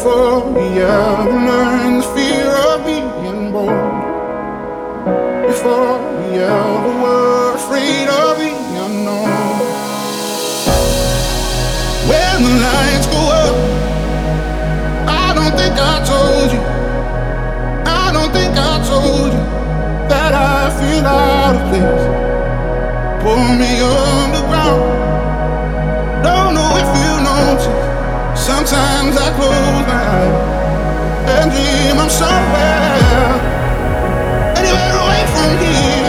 before we ever learn the fear of being bold, before we ever were afraid of the unknown. When the lights go up, I don't think I told you, I don't think I told you that I feel out of place. Pull me underground, don't know if you notice. Sometimes I close my eyes and dream I'm somewhere, anywhere away from here.